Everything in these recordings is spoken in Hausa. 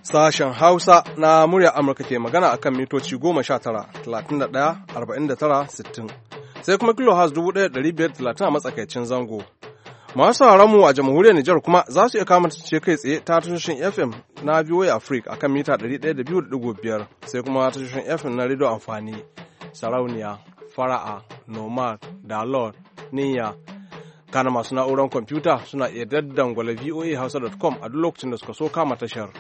Sashen Hausa na murya Amurka ke magana akan mitoci 19-31-49-60 sai kuma kilohertz 1530 a matsakaicin zango. Masu mu a jamhuriyar Nijar kuma za su iya kama ce kai tsaye ta tashoshin FM na VOA Africa akan mita 102.5 sai kuma tashoshin FM na rediyo amfani, sarauniya, fara'a, nomad, dalot, niyya. Kana masu na'urar kwamfuta suna iya daddangwala voahausa.com a duk lokacin da suka so kama tashar.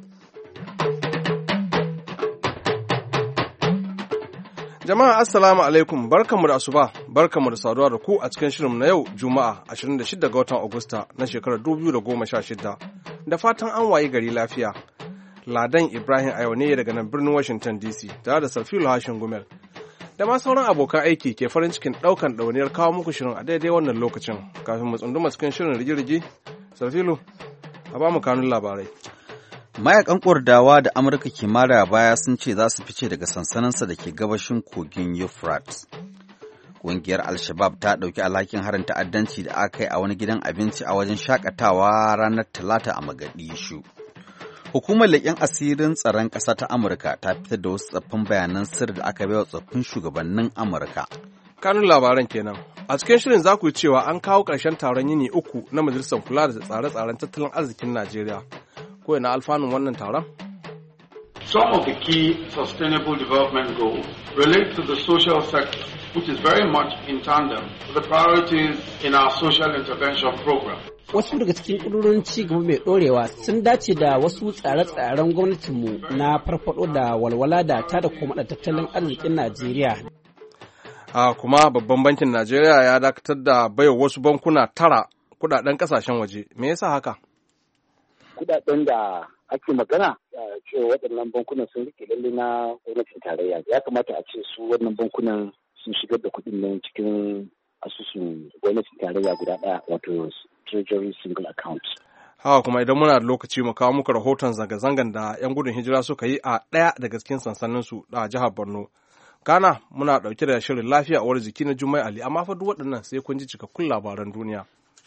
Jama'a assalamu alaikum, barkanmu da asuba, barkanmu da saduwa da ku a cikin shirin na yau Juma'a 26 ga watan Agusta na shekarar 2016. Da fatan an wayi gari lafiya. Ladan Ibrahim a yau ne daga nan birnin Washington DC tare da Sarfilu Hashin Gumel. Da ma sauran abokan aiki ke farin cikin ɗaukan ɗauniyar kawo muku shirin a daidai wannan lokacin. Kafin mu tsunduma cikin shirin rigi-rigi, Sarfilu, a ba mu kanun labarai. Mayakan Kurdawa da Amurka ke mara baya sun ce za su fice daga sansaninsa da ke gabashin kogin Euphrates. Ƙungiyar Al-Shabaab ta ɗauki alhakin harin ta'addanci da aka yi a wani gidan abinci a wajen shakatawa ranar Talata a Mogadishu. Hukumar leƙen asirin tsaron ƙasa ta Amurka ta fitar da wasu tsaffin bayanan sirri da aka baiwa tsoffin shugabannin Amurka. Kanun labaran kenan. A cikin shirin za ku yi cewa an kawo ƙarshen taron yini uku na Majalisar Kula da Tsare-tsaren Tattalin Arzikin Najeriya. Ko ina alfanun wannan taron? Some of the key sustainable development goals relate to the social sector, which is very much in tandem with the priorities in our social intervention program. Wasu daga cikin ƙudurorin ci gaba mai ɗorewa sun dace da wasu tsare-tsaren gwamnatinmu na farfaɗo da walwala da ta da kuma tattalin arzikin Najeriya. Kuma babban bankin Najeriya ya dakatar da baiwa wasu bankuna 9 kudaden kasashen waje. Me yasa haka? Kudaden da ake magana cewa waɗannan bankunan sun rike lalle na gwamnatin tarayya. Ya kamata a ce su wannan bankunan sun shigar da kuɗin nan cikin asusun gwamnatin tarayya guda ɗaya, wato Treasury Single Account. Hawa kuma idan muna da lokaci mu kawo muku rahoton zanga-zangan da 'yan gudun hijira suka yi a ɗaya daga cikin sansaninsu a jihar Borno. Kana muna ɗauke da shirin lafiya a uwar jiki na Jummai Ali, amma fa duk waɗannan sai kun ji cikakkun labaran duniya.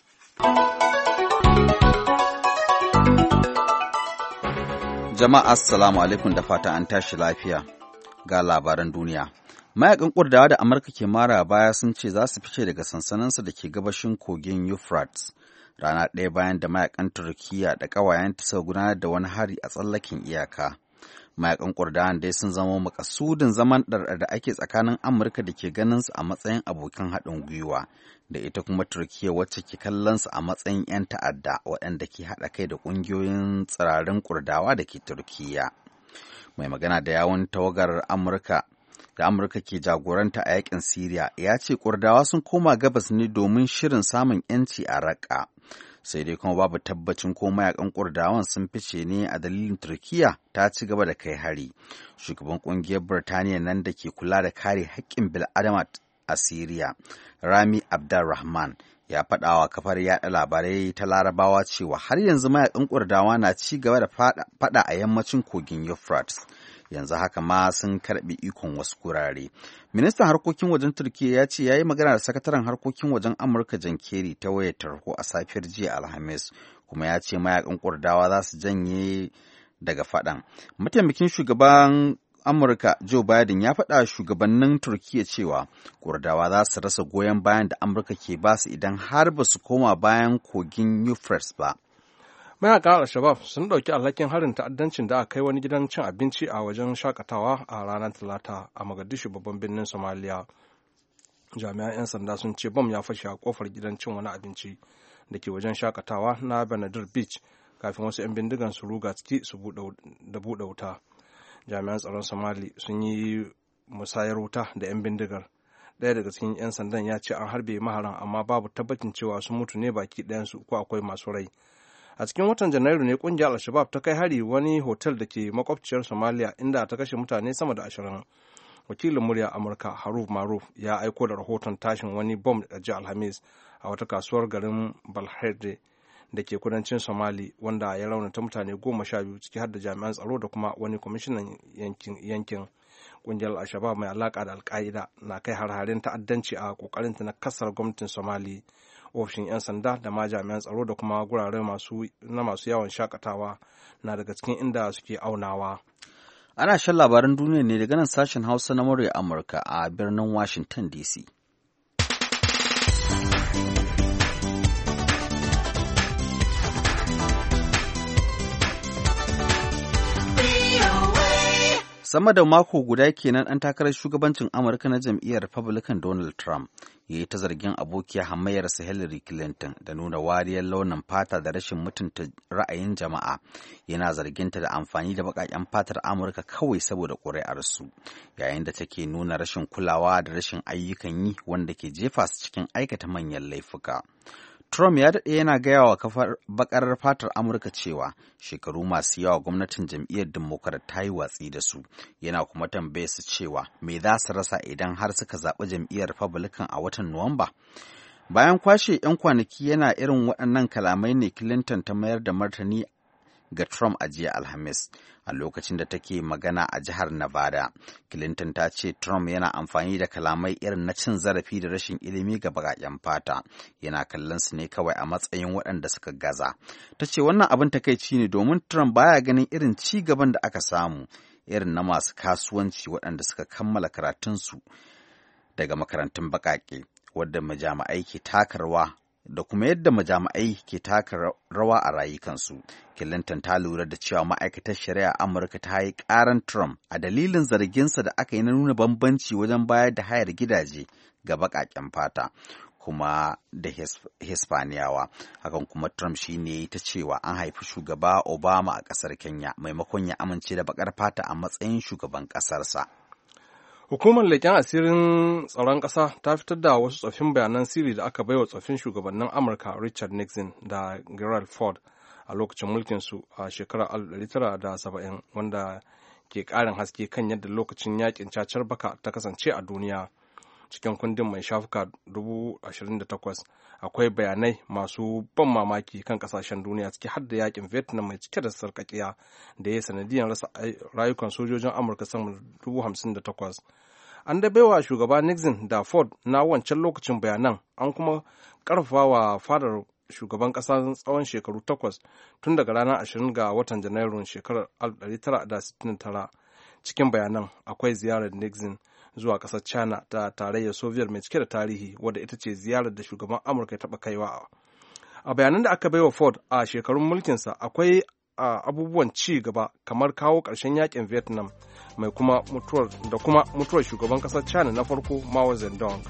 Jama'a assalamu alaikum da fata an tashi lafiya ga labaran duniya. Mayakan Kurdawa da Amurka ke mara baya sun ce za su fice daga sansaninsa da ke gabashin kogin Euphrates rana ɗaya bayan da mayakan Turkiyya da ƙawayenta suka gudanar da wani hari a tsallaken iyaka. Mayakan Kurdawan dai sun zama makasudin zaman ɗarɗar da ake tsakanin Amurka da ke ganin su a matsayin abokan haɗin gwiwa da ita kuma Turkiyya wacce ke kallon su a matsayin 'yan ta'adda waɗanda ke haɗa kai da ƙungiyoyin tsirarin Kurdawa da ke Turkiyya. Mai magana da yawun tawagar Amurka ke jagoranta a yakin Siriya ya ce Kurdawa sun koma gabas ne domin shirin samun 'yanci a Raqqa. Sai dai kuma babu tabbacin ko mayakan Kurdawan sun fice ne a dalilin Turkiyya ta ci gaba da kai hari. Shugaban ƙungiyar Birtaniya nan da ke kula da kare haƙƙin bil'adama a Siriya, Rami Abdulrahman, ya faɗa wa kafar yaɗa labarai ta Larabawa cewa har yanzu mayakan Kurdawa na ci gaba da faɗa a yammacin kogin Euphrates. Yanzu haka ma sun karɓi ikon wasu kurare. Ministan harkokin wajen Turkiyya ya ce ya yi magana da sakataren harkokin wajen Amurka John Kerry ta wayar tarho a safiyar jiya Alhamis, kuma ya ce mayakan Kurdawa za su janye daga faɗan. Mataimakin shugaban Amurka Joe Biden ya faɗa shugabannin Turkiyya cewa Kurdawa za su rasa goyon bayan da Amurka ke basu idan har ba su koma bayan kogin Euphrates ba. Mayakan Al-Shabaab sun ɗauki alhakin harin ta'addancin da aka kai wani gidan cin abinci a wajen shakatawa a ranar Talata a Mogadishu, babban birnin Somalia. Jami'an 'yan sanda sun ce bom ya fashe a kofar gidan cin wani abinci da ke wajen shakatawa na Benadir Beach kafin wasu 'yan bindigan su ruga ciki su buɗe wuta. Jami'an tsaron Somali sun yi musayar wuta da 'yan bindigar. Ɗaya daga cikin 'yan sandan ya ce an harbe maharan, amma babu tabbacin cewa sun mutu ne baki ɗayansu ko akwai masu rai. A cikin watan Janairu ne kungiyar Al-Shabaab ta kai hari wani hotel da ke makwabciyar Somalia inda ta kashe mutane sama da 20. Wakilin murya Amurka Haruf Maruf ya aiko da rahoton tashin wani bom a jiya Alhamis a wata kasuwar garin Balherde da ke kudancin Somali, wanda ya raunata mutane 12 ciki har da jami'an tsaro da kuma wani kwamishinan yankin. Kungiyar Al-Shabaab mai alaka da Al-Qaida na kai har-harin ta'addanci a kokarinta na kasar gwamnatin Somali. ofishin 'yan sanda da ma jami'an tsaro da kuma gurare masu yawon shakatawa na daga cikin inda suke aunawa. Ana shan labaran duniya ne daga nan sashen Hausa na murya Amurka a birnin Washington DC. Sama da mako guda kenan ɗan takarar shugabancin Amurka na jam'iyyar Republican Donald Trump ya yi ta zargin abokiyar hamayyarsa Hillary Clinton da nuna wariyar launin fata da rashin mutunta ra'ayin jama'a. Yana zarginta da amfani da baƙaƙen fatar Amurka kawai saboda ƙuri'arsu, yayin da take nuna rashin kulawa da rashin ayyukan yi wanda ke jefa su cikin aikata manyan laifuka. Trump ya daɗe yana gaya wa kafar baƙarar fatar Amurka cewa shekaru masu yawa gwamnatin jam'iyyar Democrat ta yi watsi da su, yana kuma tambaye su cewa me za su rasa idan har suka zaɓi jam'iyyar Republican a watan Nuwamba. Bayan kwashe 'yan kwanaki yana irin waɗannan kalamai ne Clinton ta mayar da martani ga Trump a jiya Alhamis a lokacin da take magana a jihar Nevada. Clinton ta ce Trump yana amfani da kalamai irin na cin zarafi da rashin ilimi ga baƙaƙen fata, yana kallon su ne kawai a matsayin waɗanda suka gaza. Ta ce wannan abin takaici ne domin Trump baya ganin irin ci gaban da aka samu irin na masu kasuwanci waɗanda suka kammala karatunsu daga makarantun baƙaƙe, wadda majami'ai ke takarwa da kuma yadda majami'ai ke taka rawa a rayukansu. Clinton ta lura da cewa ma'aikatar shari'a Amurka ta yi ƙaran Trump a dalilin zarginsa da aka yi na nuna bambanci wajen bayar da hayar gidaje ga baƙaƙen fata kuma da Hispaniyawa. Hakan kuma Trump shi ne ta cewa an haifi shugaba Obama a ƙasar Kenya maimakon ya amince da baƙar fata a matsayin shugaban ƙasarsa. Hukumar leƙen asirin tsaron ƙasa ta fitar da wasu tsoffin bayanan sirri da aka baiwa tsoffin shugabannin Amurka Richard Nixon da Gerald Ford a lokacin mulkinsu a shekarar 1970, wanda ke ƙarin haske kan yadda lokacin yakin cacar baka ta kasance a duniya. Cikin kundin mai shafuka 28,000 akwai bayanai masu ban mamaki kan kasashen duniya, ciki har da yakin Vietnam mai cike da sarkakiya da ya sanadiyar rasa rayukan sojojin Amurka sama da 58,000. An da baiwa shugaba Nixon da Ford na wancan lokacin bayanan, an kuma karfafa wa fadar shugaban kasa tsawon shekaru 8 tun daga ranar 20 ga watan Janairun shekarar 1969. Cikin bayanan akwai ziyarar Nixon zuwa ƙasar China ta tarayyar Soviet mai cike da tarihi, wadda ita ce ziyarar da shugaban Amurka ya taɓa kaiwa. A bayanan da aka baiwa Ford a shekarun mulkinsa akwai abubuwan ci gaba kamar kawo ƙarshen yakin Vietnam mai kuma mutuwar shugaban ƙasar China na farko Mao Zedong.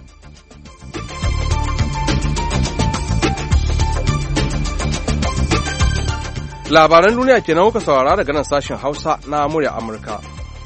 Labaran duniya kenan kuka saurara daga nan sashen Hausa na murya Amurka.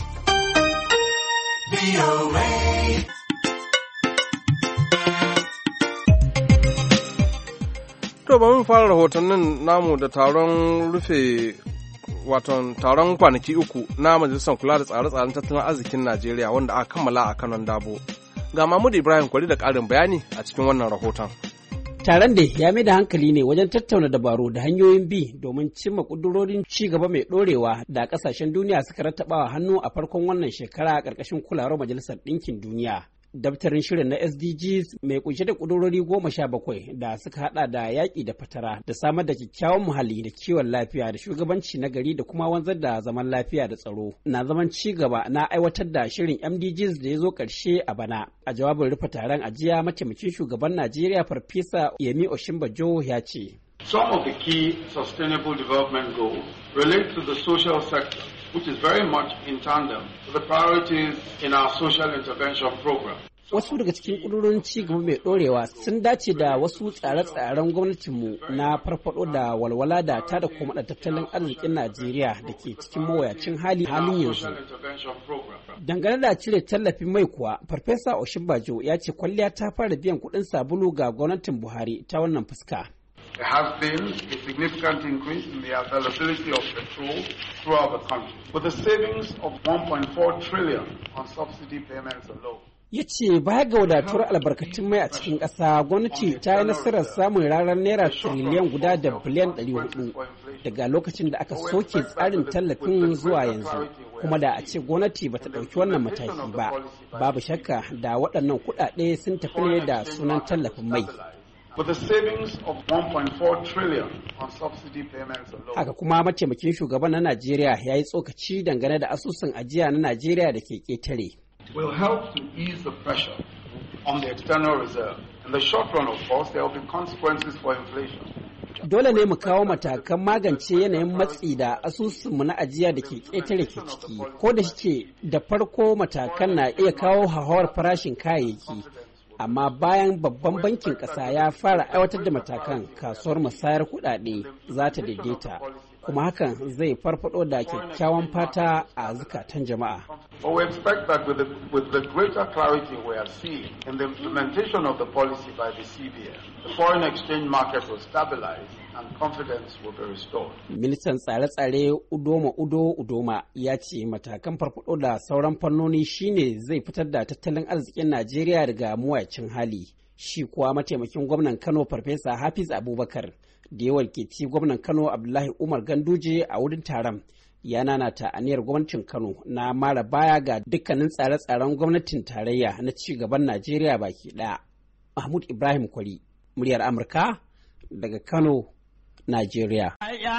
To ba mun fara rahotannin namu da taron rufe taron kwanaki uku na Majalisar Kula da Tsare-tsaren Tattalin Arzikin Najeriya wanda aka kammala a Kanon Dabo. Ga Mahmud Ibrahim Kwari da ƙarin bayani a cikin wannan rahoton. Taron da ya mai da hankali ne wajen tattauna dabaru da hanyoyin bi domin cimma ƙudurorin ci gaba mai ɗorewa da ƙasashen duniya suka rattabawa hannu a farkon wannan shekara a ƙarƙashin kulawar Majalisar Ɗinkin Duniya. Daftarin shirin na SDGs mai kunshe da ƙudurori 17 da suka hada da yaƙi da fatara da samar da kyakkyawan muhalli da kiwon lafiya da shugabanci na gari da kuma wanzar da zaman lafiya da tsaro na zaman ci gaba na aiwatar da shirin MDGs da ya zo ƙarshe a bana. A jawabin rufe taron ajiya mataimakin shugaban Najeriya Farfesa Yemi Osinbajo ya ce. Some of the key sustainable development goals relate to the social sector, which is very much in tandem with the priorities in our social intervention program. Wasu daga cikin ƙudurorin ci gaba mai ɗorewa sun dace da wasu tsare-tsaren gwamnatinmu na farfaɗo da walwala da ta da kuma da tattalin arzikin Najeriya da ke cikin mawuyacin halin yanzu. Dangane da cire tallafin mai kuwa, Farfesa Osinbajo ya ce kwalliya ta fara biyan kuɗin sabulu ga gwamnatin Buhari ta wannan fuska. There has been a significant increase in the availability of petrol throughout the country, with a savings of 1.4 trillion on subsidy payments alone. Ya ce baya ga wadatuwar albarkatun mai a cikin ƙasa, gwamnati ta yi nasarar samun ranar naira tiriliyan guda da biliyan 400 daga lokacin da aka soke tsarin tallafin zuwa yanzu. Kuma da a ce gwamnati bata ɗauki wannan mataki ba, babu shakka da waɗannan kuɗaɗe sun tafi ne da sunan tallafin mai. with the savings of 1.4 trillion on subsidy payments alone. Haka kuma mataimakin shugaban na Najeriya ya yi tsokaci dangane da asusun ajiya na Najeriya da ke ƙetare. Will help to ease the pressure on the external reserve. In the short run, of course, there will be consequences for inflation. Dole ne mu kawo matakan magance yanayin matsi da asusunmu na ajiya da ke ƙetare ke ciki. Ko da shike da farko matakan na iya kawo hauhawar farashin kayayyaki. Amma bayan babban bankin ƙasa ya fara aiwatar da matakan, kasuwar musayar kuɗaɗe za ta daidaita. Kuma hakan zai farfado da kyakkyawan fata a zukatan jama'a. But we expect that with the greater clarity we are seeing in the implementation of the policy by the CBN, the foreign exchange market will stabilize and confidence will be restored. Ministan tsare-tsare Udoma ya ce matakan farfado da sauran fannoni shine zai fitar da tattalin arzikin Najeriya daga mawuyacin hali. Shi kuwa mataimakin gwamnan Kano Farfesa Hafiz Abubakar da ya wakilci gwamnan Kano Abdullahi Umar Ganduje a wurin taron ya nanata aniyar gwamnatin Kano na mara baya ga dukkanin tsare-tsaren gwamnatin tarayya na ci gaban Najeriya baki ɗaya. Mahmud Ibrahim Kwari, muryar Amurka daga Kano, Najeriya.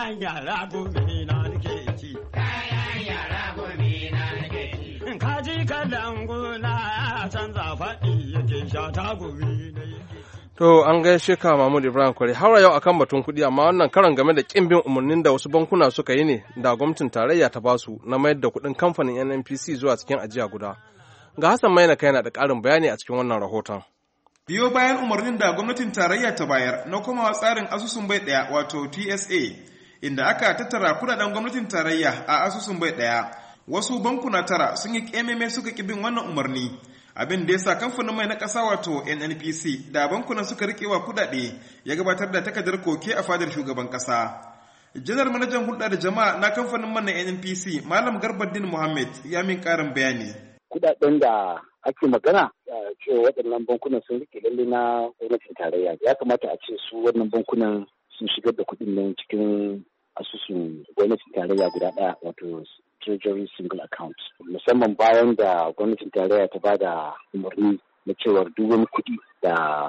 To an gaishe ka Mahmud Ibrahim Kwari. Haura yau akan batun kuɗi, amma wannan karan game da ƙin bin umarnin da wasu bankuna suka yi ne da gwamnatin tarayya ta basu na mayar da kuɗin kamfanin NNPC zuwa cikin ajiya guda. Ga Hassan Maina kai na da ƙarin bayani a cikin wannan rahoton. Biyo bayan umarnin da gwamnatin tarayya ta bayar na komawa tsarin asusun bai ɗaya wato TSA, inda aka tattara kuɗaɗen gwamnatin tarayya a asusun bai ɗaya, wasu bankuna tara sun yi ƙememe suka ƙi bin wannan umarni. Abin da ya sa kamfanin mai na ƙasa wato NNPC da bankunan suka riƙewa kuɗaɗe ya gabatar da takardar koke a fadar shugaban ƙasa. Janar manajan hulɗa da jama'a na kamfanin man na NNPC Malam Garbaddin Muhammad ya min ƙarin bayani. Kuɗaɗen da ake magana cewa waɗannan bankunan sun riƙe lalle na gwamnatin tarayya, ya kamata a ce su wannan bankunan sun shigar da kuɗin nan cikin asusun gwamnatin tarayya guda ɗaya wato Treasury Single Account, musamman bayan da gwamnatin tarayya ta bada umarni na cewar duk wani kuɗi da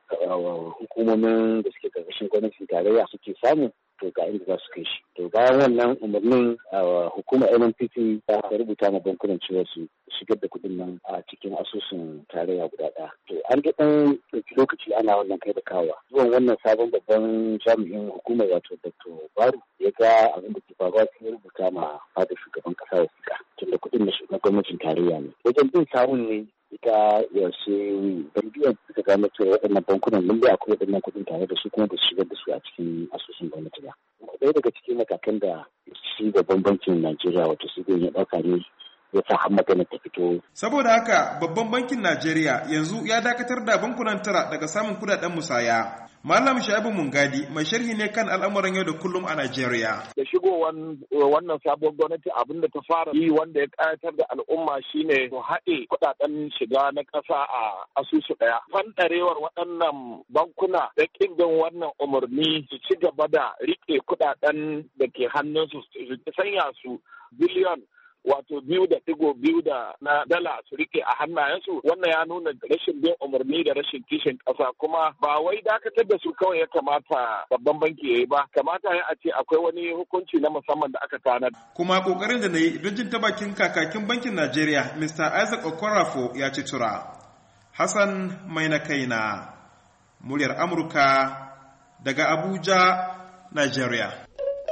hukumomin da suke ƙarƙashin gwamnatin tarayya suke samu to ga inda za su kai shi. To bayan wannan umarnin hukumar NNPC ta rubuta ma bankunan cewa su shigar da kuɗin nan a cikin asusun tarayya guda ɗaya. To an ga ɗan lokaci ana wannan kai da kawa. Zuwan wannan sabon babban jami'in hukumar wato Dr. Baru ya ga abin da ke faruwa sai ya rubuta ma fadar shugaban ƙasa wasiƙa. Tunda kuɗin na gwamnatin tarayya ne. Wajen bin sawun ne ita yaushe bandiyan suka gano cewa waɗannan bankunan mun da akwai waɗannan kuɗin tare da su kuma da su shigar da su a cikin asusun gwamnati ba. Ɗaya daga cikin matakan da shi babban bankin Najeriya wato CBN ya ɗauka ne ya sa har magana ta fito. Saboda haka babban bankin Najeriya yanzu ya dakatar da bankunan tara daga samun kuɗaɗen musaya. Malam Shaibu Mungadi mai sharhi ne kan al'amuran yau da kullum a Najeriya. Da shigowar wannan sabuwar gwamnati abin da ta fara yi wanda ya ƙayatar da al'umma shine su haɗe kuɗaɗen shiga na ƙasa a asusu ɗaya. Fanɗarewar waɗannan bankuna da ƙin bin wannan umarni su ci gaba da riƙe kuɗaɗen da ke hannunsu su sanya su biliyon wato 2.2 na dala su rike a hannayensu, wannan ya nuna rashin bin umarni da rashin kishin ƙasa, kuma ba wai dakatar da su kawai ya kamata babban banki ya yi ba, kamata ya a ce akwai wani hukunci na musamman da aka tanar. Kuma kokarin da na yi don jin ta bakin kakakin bankin Najeriya Mr. Isaac Okorafo ya ci tura. Hassan mai na kaina, muryar Amurka daga Abuja, Najeriya.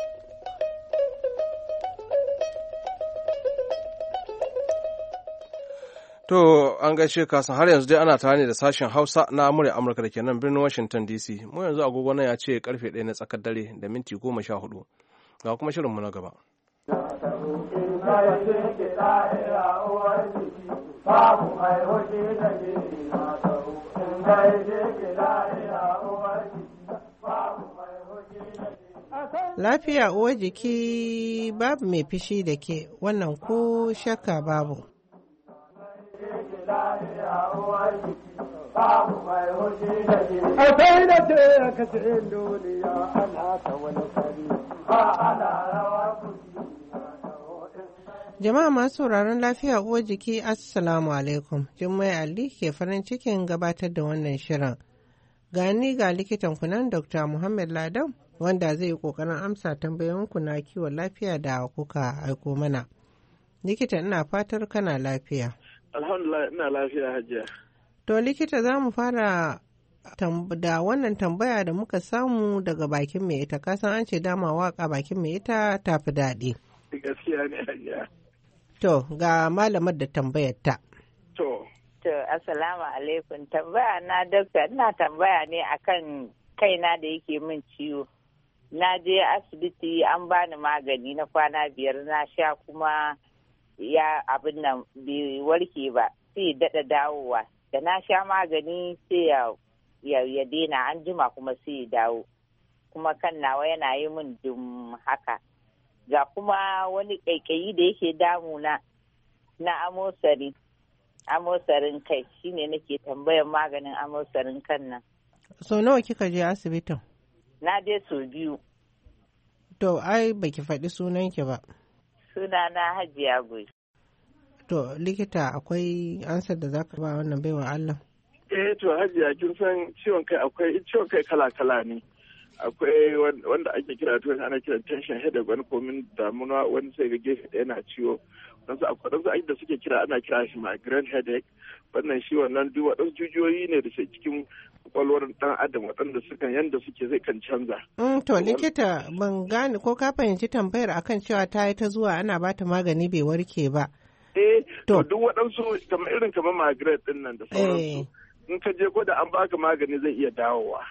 To an gaishe kasan har yanzu dai ana tare ne da sashen Hausa na murya Amurka da ke nan birnin Washington DC. Mu yanzu agogo nan ya ce karfe 1 na tsakar dare da minti 14. Ga kuma shirinmu na gaba. Lafiya uwar jiki babu mai fishi da ke, wannan ko shakka babu. Jama'a masu sauraron lafiya uwar jiki, Assalamu alaikum. Jummai Ali ke farin cikin gabatar da wannan shirin. Gani ga likitan kunan Dr. Muhammad Ladan wanda zai yi ƙoƙarin amsa tambayoyinku na kiwon lafiya da kuka aiko mana. Likita ina fatar kana lafiya. Alhamdulillah ina lafiya hajiya. To likita za mu fara da wannan tambaya da muka samu daga bakin mai ita. Kasan an ce dama waka bakin mai ita tafi daɗi. Gaskiya ne hajiya. To ga malamar da tambayar ta. To assalamu alaikum. Tambaya na dokta ina tambaya ne akan kaina da yake min ciwo. Na je asibiti an bani magani na kwana 5 na sha kuma ya abin nan bai warke ba sai daɗa dawowa. Da na sha magani sai ya daina an jima kuma sai ya dawo. Kuma kan nawa yana yi min dum haka. Ga kuma wani ƙaiƙayi da yake damuna na amosarin kai shine nake tambayar maganin amosarin kan nan. So nawa kika je asibitin? Na je sau 2. To ai baki faɗi sunanki ba. Sunana Hajiya Goyi. To likita akwai ansar da zaka ba wannan baiwa Allah? To Hajiya kin san ciwon kai kala-kala ne. Akwai wanda ake kira to ana kira tension headache wani komin damuwa wani sai ga gefe ɗaya na ciwo. Wadansu da suke kira ana kira shi migraine headache. Wannan shi wannan duk waɗansu jijiyoyi ne da ke cikin kwakwalwar ɗan adam waɗanda yanda suke zai kan canza. To likita ban gane ko ka fahimci tambayar akan cewa ta yi ta zuwa ana bata magani bai warke ba. To duk waɗansu kamar migraine ɗin nan da sauransu. In ka je ko da an baka magani zai iya dawowa.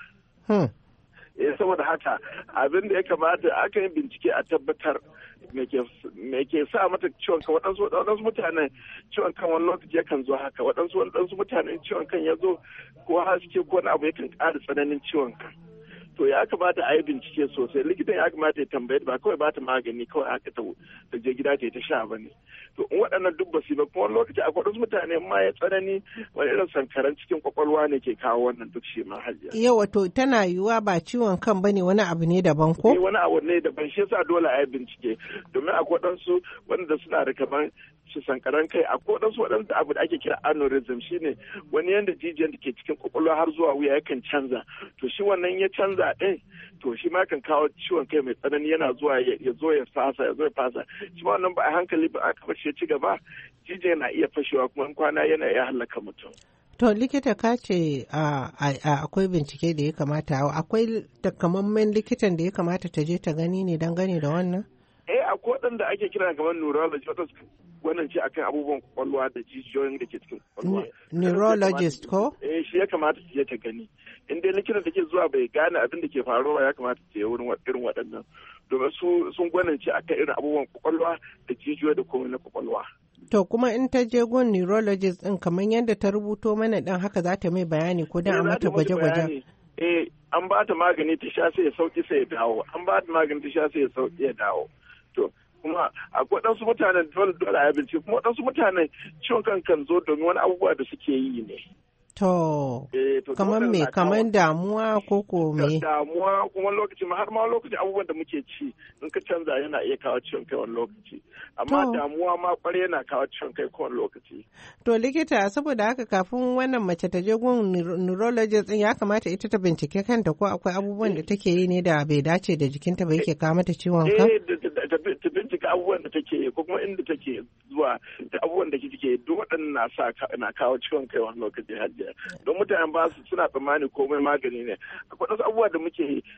Saboda haka abin da ya kamata aka yi bincike a tabbatar me ke sa mata ciwon kan waɗansu mutanen ciwon kan wani lokaci yakan zo haka waɗansu mutanen ciwon kan ya zo ko haske ko wani abu yakan ƙara tsananin ciwon kan. To ya kamata a yi bincike sosai likitan ya kamata ya tambaye ba kawai ba ta magani kawai haka ta je gida ta sha ba ne. To in waɗannan duk ba su ba kuma wani lokaci akwai wasu mutane ma ya tsanani wani irin sankaran cikin kwakwalwa ne ke kawo wannan duk shi ma hajiya. Yau wato tana yiwuwa ba ciwon kan bane wani abu ne daban ko? Wani abu ne daban shi yasa dole a yi bincike domin akwai waɗansu wanda suna da kamar su sankaran kai akwai waɗansu abu da ake kira aneurysm shine wani yanda jijiyan da ke cikin kwakwalwa har zuwa wuya yakan canza to shi wannan ya canza ɗin to shi ma kan kawo ciwon kai mai tsanani yana zuwa ya zo ya fasa shi ma wannan ba a hankali ba aka bar shi ya ci gaba jijiyan na iya fashewa kuma kwana yana iya halaka mutum. To likita ka ce akwai bincike da ya kamata akwai takamaiman likitan da ya kamata ta je ta gani ne don gane da wannan? Akwai waɗanda ake kira kamar neurologist wannan ce akan abubuwan kwakwalwa da jijiyoyin da ke cikin kwakwalwa. Neurologist ko? Shi ya kamata ta je ta gani. In dai likitan da ke zuwa bai gane abin da ke faruwa ya kamata ta je wurin irin waɗannan. Domin sun gwanance akan irin abubuwan kwakwalwa da jijiyoyi da komai na kwakwalwa. To kuma in ta je gun neurologist ɗin kamar yadda ta rubuto mana ɗin haka za ta mai bayani ko dan a mata gwaje-gwaje. An ba ta magani ta sha sai ya sauki sai ya dawo. An ba ta magani ta sha sai ya sauki ya dawo. To kuma akwai waɗansu mutanen dole a binci kuma waɗansu mutanen ciwon kan zo domin wani abubuwa da suke yi ne. To kamar me kamar damuwa ko me? Damuwa kuma lokaci har ma lokaci abubuwan da muke ci in ka canza yana iya kawo ciwon kai wani lokaci. Amma damuwa ma kwarai yana kawo ciwon kai kowane lokaci. To likita saboda haka kafin wannan mace ta je gun neurologist din ya kamata ita ta bincike kanta ko akwai abubuwan da take yi ne da bai dace da jikinta ba yake kawo mata ciwon kan? Ta bincika abubuwan da take yi ko kuma inda take zuwa da abubuwan da take duk waɗannan na kawo ciwon kai wani lokaci hajiya. Don mutanen ba su suna tsammani komai magani ne. Akwai wasu abubuwa da muke yi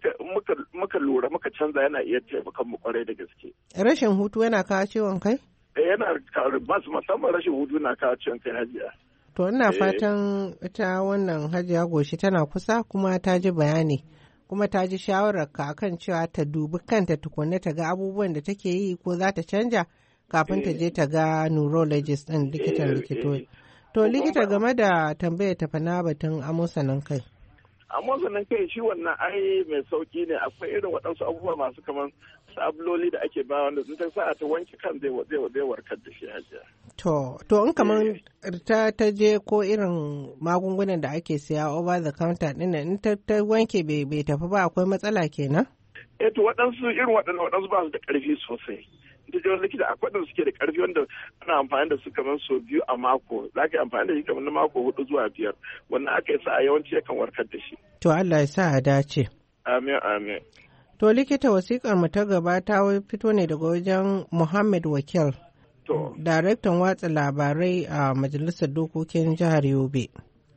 muka lura muka canza yana iya taimakon mu kwarai da gaske. Rashin hutu yana kawo ciwon kai? Yana kawo musamman rashin hutu na kawo ciwon kai hajiya. To ina fatan ita wannan hajiya goshi tana kusa kuma ta ji bayani. Kuma ta ji shawararka akan cewa ta dubi kanta tukunna ta ga abubuwan da take yi ko za ta canja kafin ta je ta ga neurologist ɗin likitan likitoci. To likita game da tambayar ta fana batun amosanin kai. Amosanin kai shi wannan ai mai sauki ne akwai irin waɗansu abubuwa masu kaman sabuloli da ake ba wanda sun ta sa ta wanke kan zai warkar da shi hajiya. To in kaman ta je ko irin magungunan da ake siya over the counter ɗin in ta wanke bai tafi ba akwai matsala kenan? To waɗansu irin waɗansu ba su da ƙarfi sosai. ta je likita akwai da suke da karfi wanda ana amfani da su kamar sau 2 a mako, za ka yi amfani da shi kamar na mako 4 zuwa 5, wannan aka yi sa a yawanci yakan warkar da shi. To Allah ya sa a dace. Amin amin. To likita, wasikar mu ta gaba ta fito ne daga wajen Muhammad Wakil, daraktan watsa labarai a Majalisar Dokokin Jihar Yobe.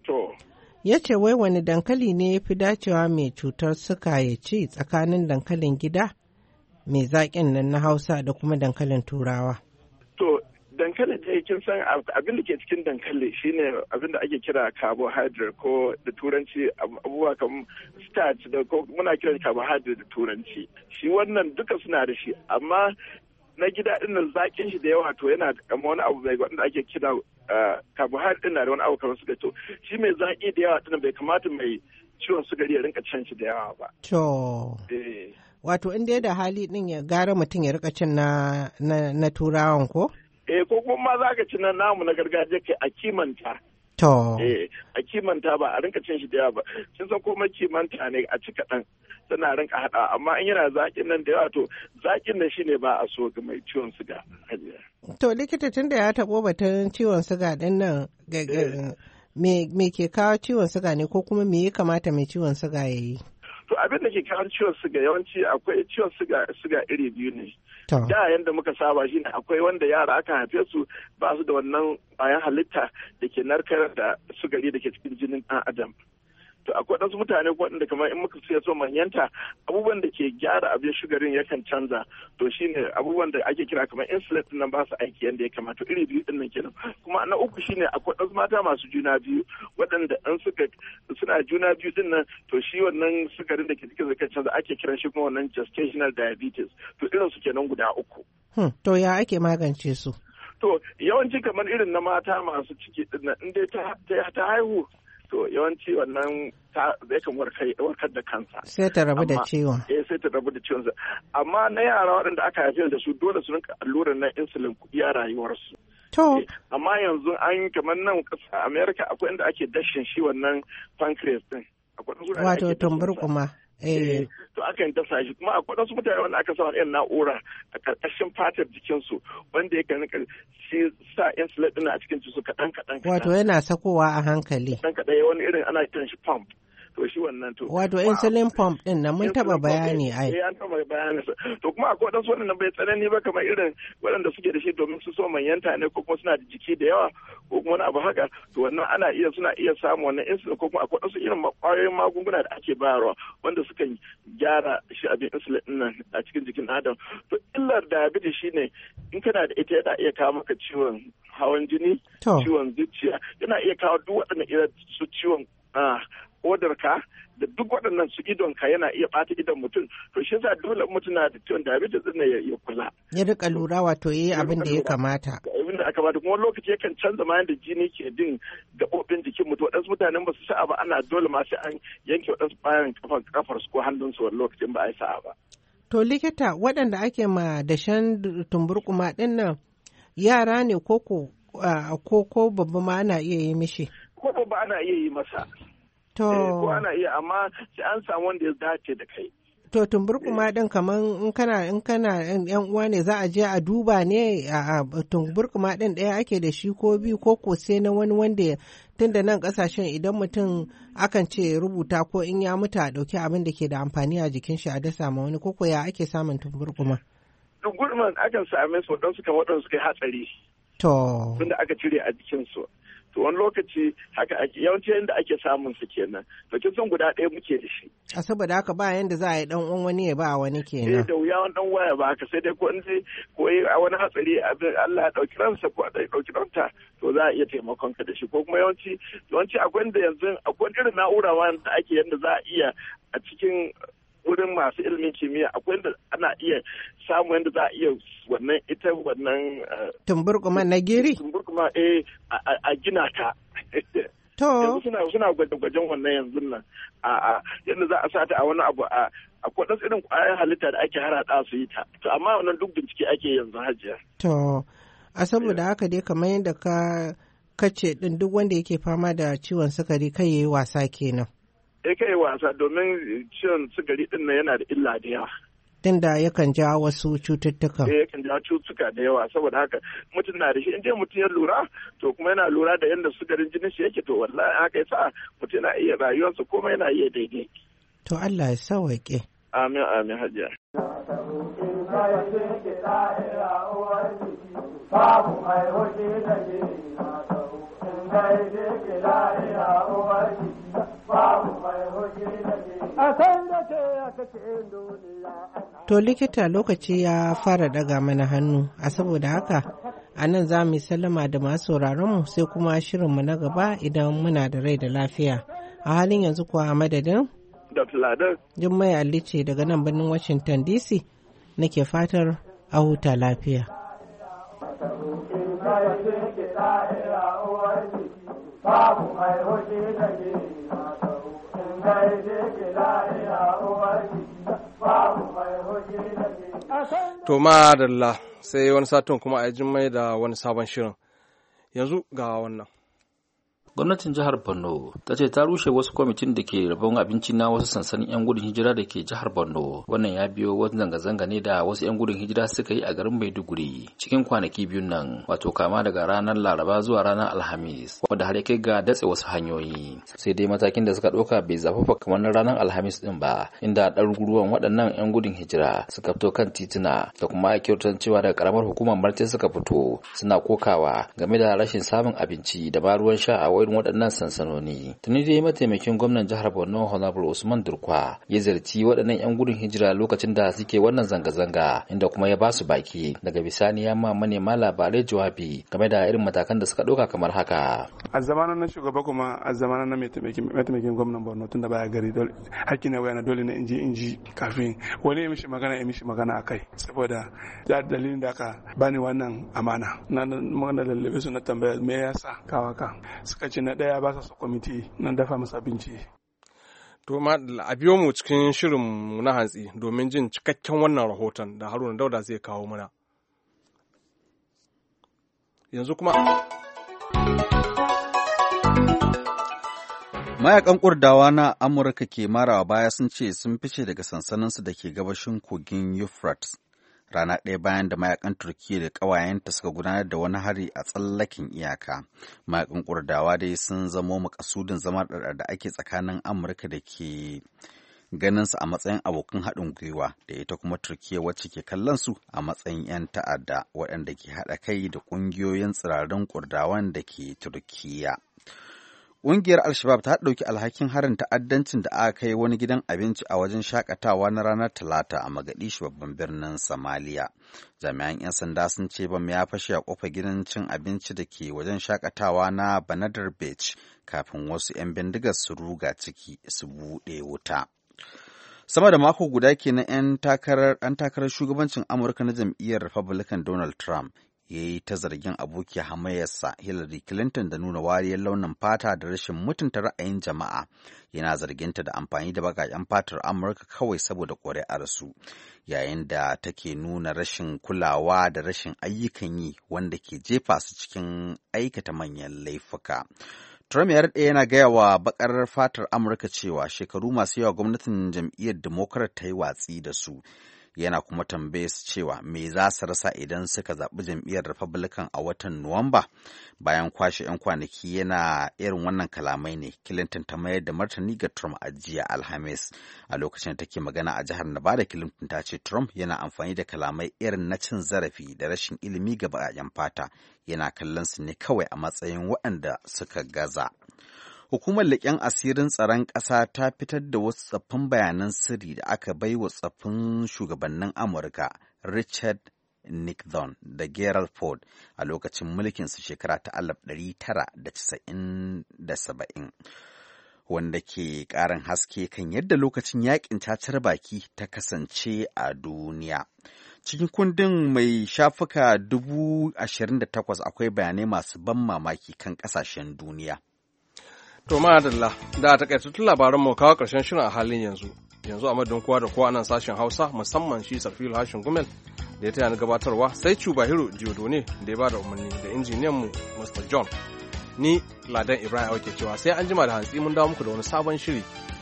Ya ce wai wani dankali ne ya fi dacewa mai cutar suka ya ci tsakanin dankalin gida mai zaƙin nan na Hausa da kuma dankalin Turawa. To, dankali da kin san abin da ke cikin dankali shine abin da ake kira carbohydrate ko da turanci abubuwa kamar starch da ko muna kiran carbohydrate da turanci. Shi wannan duka suna da shi, amma na gida din nan zaƙin shi da yawa to yana da kamar wani abu mai wanda ake kira carbohydrate din na da wani abu kamar suga to shi mai zaƙi da yawa din bai kamata mai ciwon sukari ya rinka cin shi da yawa ba. To. Wato in dai da hali din ya gara mutum ya rika cin na turawan ko? Ko kuma za ka ci na namu na gargajiya kai a kimanta. To. A kimanta ba a rinka cin shi da yawa ba. Kin san komai kimanta ne a ci kaɗan. Tana rinka haɗa amma in yana zaƙin nan da yawa to zaƙin nan shine ba a so ga mai ciwon suga. To likita tunda ya taɓo batun ciwon suga ɗin nan me ke kawo ciwon suga ne ko kuma me ya kamata mai ciwon suga ya yi? To abin da ke kawo ciwon suga yawanci akwai ciwon suga iri biyu ne. Da yanda muka saba shine akwai wanda yara aka haife su ba su da wannan ƙwayan halitta da ke narkar da sugari da ke cikin jinin ɗan adam. To akwai wasu mutane waɗanda kamar in muka siya so manyanta abubuwan da ke gyara abin shugarin yakan canza, to shine abubuwan da ake kira kamar insulin din nan ba su aiki yadda ya kamata, iri biyu din nan kenan. Kuma na uku shine akwai wasu mata masu juna biyu waɗanda an suna juna biyu din nan to shi wannan sukarin da ke cikin zai canza ake kiran shi kuma wannan gestational diabetes, to irin su kenan guda uku. To ya ake magance su? To yawanci kamar irin na mata masu ciki din nan in dai ta haihu to yawanci wannan zai kan warkar da kansa. Sai ta rabu da ciwon. Sai ta rabu da ciwon. Amma na yara waɗanda aka haife da su dole su rinka allurar na insulin iya rayuwarsu. To. Amma yanzu an kamar nan ƙasa America akwai inda ake dashin shi wannan pancreas din. Wato tumburkuma. To aka yi dasa shi kuma akwai wasu mutane wanda aka sa wani na'ura a karkashin fatar jikinsu wanda ya kan shi sa insulin din a cikin su kaɗan. Wato yana sakowa a hankali. Kaɗan wani irin ana kiran shi pump. To shi wannan to. Wato insulin pump din nan mun taba bayani ai. An taba bayani. To kuma akwai wadansu wannan bai tsanani ba kamar irin waɗanda suke da shi domin su so manyanta ne ko kuma suna da jiki da yawa ko kuma wani abu haka to wannan suna iya samun wannan insulin ko kuma akwai wadansu irin kwayoyin magunguna da ake bayarwa wanda suka gyara shi abin insulin din nan a cikin jikin adam. To illar diabetes shine in kana da ita yana iya kawo maka ciwon hawan jini, ciwon zuciya, yana iya kawo duk waɗannan irin su ciwon kodarka da duk waɗannan su idonka yana iya ɓata idon mutum, to shi yasa dole mutum na da ciwon diabetes din ya kula. Ya rika lura wato yayi abin da ya kamata. Abin da aka bata kuma lokaci yakan canza ma yanda jini ke bin gaɓoɓin jikin mutum, waɗansu mutanen ba su sa'a ba ana dole ma sai an yanke waɗansu bayan kafar su ko hannun su wani lokacin ba a yi sa'a ba. To likita waɗanda ake ma dashen tumburkuma ɗin nan yara ne ko babba ma ana iya yi mishi? Ko babba ana iya yi masa. Ko ana iya amma sai an samu wanda ya dace da kai. To tumburkuma din kaman in kana yan uwa ne za a je a duba ne a tumburkuma din ɗaya ake da shi ko biyu ko sai na wani wanda tun da nan kasashen idan mutum akan ce rubuta ko in ya mutu a ɗauki abin da ke da amfani a jikin shi a dasa ma wani ko ya ake samun tumburkuma. Tumburkuma akan same su waɗansu kan waɗansu kai hatsari. To. Tunda aka cire a jikinsu. To wani lokaci haka yawanci yadda ake samun su kenan. To kin san guda ɗaya muke da shi. A saboda haka ba yanda za a yi dan uwan wani ya ba wani kenan. Da wuya wani dan waya ba haka sai dai ko in sai ko a wani hatsari abin Allah ya dauki ransa ko a dauki ranta to za a iya taimakon ka da shi ko kuma yawanci akwai inda yanzu akwai irin na'ura wanda ake yanda za a iya a cikin wurin masu ilimin kimiyya akwai yadda ana iya samu yadda za a iya wannan tumburkuma na giri? Tumburkuma a gina ta. To. Suna gwaje-gwajen wannan yanzu nan. Yadda za a sata a wani abu akwai ɗansu irin ƙwayar halitta da ake harhaɗa su yi ta. To amma wannan duk bincike ake yanzu hajiya. To. A saboda haka dai kamar yadda kace din duk wanda yake fama da ciwon sukari kai yayi wasa kenan. Kai wasa domin ciwon sukari din nan yana da illa da yawa. tunda yakan jawo wasu cututtuka. Yakan jawo cututtuka da yawa, saboda haka mutum na da shi, in mutum ya lura to kuma yana lura da yadda sukarin jinin shi yake, to wallahi haka yasa mutum na iya rayuwarsa kuma yana iya daidai. To Allah ya sauwaƙe. Amin amin hajiya. Babu mai hoji da ke To likita, lokaci ya fara daga mana hannu, a saboda haka a nan za mu sallama da masu sauraronmu sai kuma shirinmu na gaba idan muna da rai da lafiya. A halin yanzu kuwa a madadin? Jummai Ali ce daga nan birnin Washington DC nake fatar a huta lafiya. Babu mai hoji da ke To madalla sai wani satin kuma a yi Jummai da wani sabon shirin. Yanzu ga wannan. Gwamnatin jihar Borno ta ce ta rushe wasu kwamitin da ke rabon abinci na wasu sansanin 'yan gudun hijira da ke jihar Borno. Wannan ya biyo wani zanga-zanga ne da wasu 'yan gudun hijira suka yi a garin Maiduguri cikin kwanaki biyun nan, wato kama daga ranar Laraba zuwa ranar Alhamis, wanda har ya kai ga datse wasu hanyoyi. Sai dai matakin da suka ɗauka bai zafafa kamar na ranar Alhamis din ba, inda ɗaruruwan waɗannan 'yan gudun hijira suka fito kan tituna da kuma kyautar cewa daga karamar hukumar Marte suka fito suna kokawa game da rashin samun abinci da ma ruwan sha a irin waɗannan sansanoni. Tuni dai mataimakin gwamnan jihar Borno Honorable Usman Durkwa ya ziyarci waɗannan 'yan gudun hijira lokacin da suke wannan zanga-zanga, inda kuma ya ba su baki. Daga bisani ya ma manema labarai jawabi game da irin matakan da suka ɗauka kamar haka. A zamanin na shugaba kuma a zamanin na mataimakin gwamnan Borno tun da baya gari dole hakki ne wayana dole na inji kafin wani ya mishi magana a kai, saboda da dalilin da aka bani wannan amana na magana lallabe su na tambaya me yasa kawaka suka ce na ɗaya ba sa kwamiti nan dafa masa abinci. To ma a biyo mu cikin shirin na hantsi domin jin cikakken wannan rahoton da Haruna Dauda zai kawo mana. Yanzu kuma mayakan Kurdawa na Amurka ke marawa baya sun ce sun fice daga sansaninsu da ke gabashin kogin Euphrates rana ɗaya bayan da mayakan Turkiyya da ƙawayenta suka gudanar da wani hari a tsallaken iyaka. Mayakan Kurdawa dai sun zamo makasudin zama da ake tsakanin Amurka da ke ganin su a matsayin abokan haɗin gwiwa da ita kuma Turkiyya wacce ke kallon su a matsayin 'yan ta'adda waɗanda ke haɗa kai da ƙungiyoyin tsirarin Kurdawan da ke Turkiyya. Ƙungiyar Al-Shabaab ta ɗauki alhakin harin ta'addancin da aka kai wani gidan abinci a wajen shakatawa na ranar Talata a Mogadishu babban birnin Somalia. Jami'an 'yan sanda sun ce bam ya fashe a kofar gidan cin abinci da ke wajen shakatawa na Banadar Beach kafin wasu 'yan bindigar su ruga ciki su buɗe wuta. Sama da mako guda kenan 'yan takarar shugabancin Amurka na jam'iyyar Republican Donald Trump ya yi ta zargin abokiyar hamayyarsa Hillary Clinton da nuna wariyar launin fata da rashin mutunta ra'ayin jama'a. Yana zarginta da amfani da baƙaƙen fatar Amurka kawai saboda ƙuri'arsu, yayin da take nuna rashin kulawa da rashin ayyukan yi wanda ke jefa su cikin aikata manyan laifuka. Trump ya daɗe yana gaya wa baƙar fatar Amurka cewa shekaru masu yawa gwamnatin jam'iyyar Democrat ta yi watsi da su. Yana kuma tambaye su cewa me za su rasa idan suka zaɓi jam'iyyar Republican a watan Nuwamba. Bayan kwashe 'yan kwanaki yana irin wannan kalamai ne, Clinton ta mayar da martani ga Trump a jiya Alhamis. A lokacin da take magana a jihar Nevada, Clinton ta ce Trump yana amfani da kalamai irin na cin zarafi da rashin ilimi ga baƙaƙen fata. Yana kallon su ne kawai a matsayin waɗanda suka gaza. Hukumar leƙen asirin tsaron ƙasa ta fitar da wasu tsaffin bayanan sirri da aka bai wa tsaffin shugabannin Amurka Richard Nixon da Gerald Ford a lokacin mulkinsu shekara ta 1970, wanda ke ƙarin haske kan yadda lokacin yaƙin cacar baki ta kasance a duniya. Cikin kundin mai shafuka 28,000 akwai bayanai masu ban mamaki kan ƙasashen duniya. To madalla, da takaitattun labaran mu kawo ƙarshen shirin a halin yanzu. Yanzu a madadin kowa da kowa nan sashen Hausa, musamman shi Sarfilu Hashin Gumel da ya taya ni gabatarwa, sai Cubahiro Diodone da ya ba da umarni da injiniyan mu Mr. John. Ni Ladan Ibrahim ke cewa sai an jima da hantsi mun dawo muku da wani sabon shiri